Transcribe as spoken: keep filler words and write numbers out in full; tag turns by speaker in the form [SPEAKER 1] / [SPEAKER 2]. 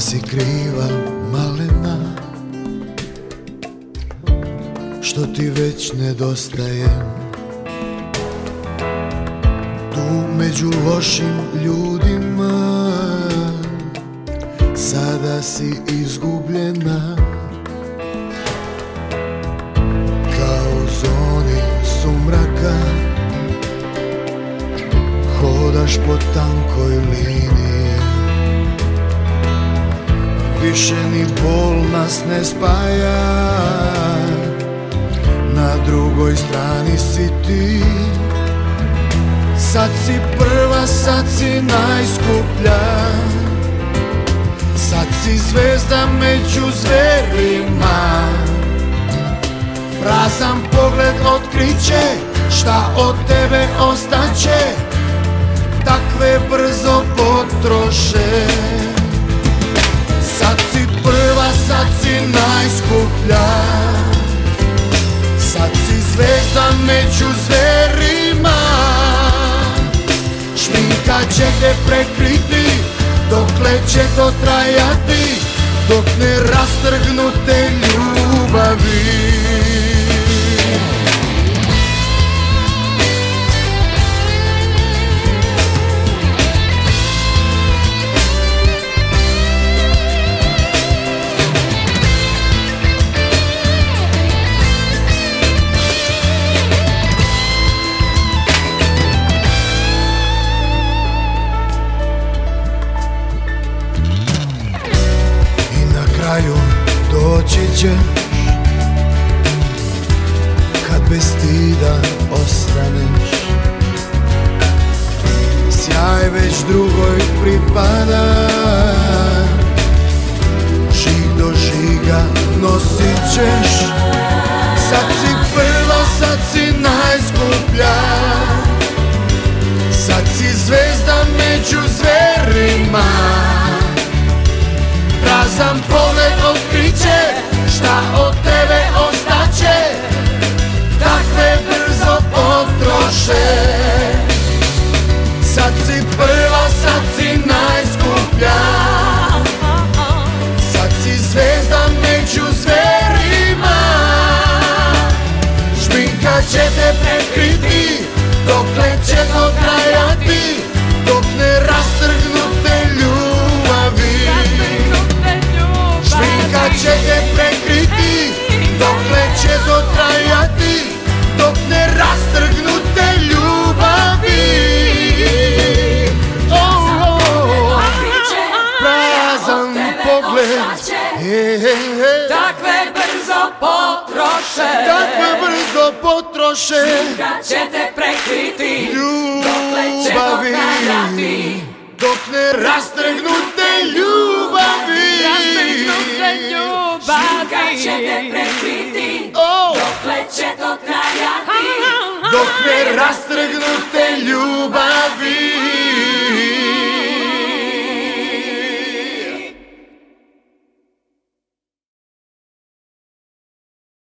[SPEAKER 1] si kriva, malena, što ti već nedostajem. Tu među lošim ljudima sada si izgubljena. Kao u zoni sumraka hodaš po tankoj liniji. Više ni bol nas ne spaja, na drugoj strani si ti. Sad si prva, sad si najskuplja, sad si zvezda među zverima. Prazan pogled otkriće šta od tebe ostaće, takve brzo potroše. Sad si prva, sad si najskuplja, sad si zvezda među zverima. Šminka će te prekriti, dokle će to trajati, dok ne rastrgnu te ljubavi. Doći ćeš kad bez stida ostaneš. Sjaj već drugoj pripada, žig do žiga nosit ćeš. Sad si prva, sad si najskuplja, sad si zvezda među zverima. Prazan pogled otkriće šta od tebe ostaće, takve brzo potroše. Sad si prva, sad si najskuplja, sad si zvezda među zverima. Šminka će te prekriti, dokle će to trajati, dok ne rastrgnu te ljubavi. Šminka će te prekriti, dokle će to trajati, dok ne rastrgnu te ljubavi. Oh, oh, oh. Prazan pogled, he, he, he.
[SPEAKER 2] Takve brzo potroše,
[SPEAKER 1] takve brzo potroše.
[SPEAKER 2] Šminka će te prekriti,
[SPEAKER 1] ljubavi,
[SPEAKER 2] dokle će to trajati,
[SPEAKER 1] dok ne rastrgnu te ljubavi.
[SPEAKER 2] Šminka će te prekriti, dokle će to trajati,
[SPEAKER 1] dok ne rastrgnu te ljubavi.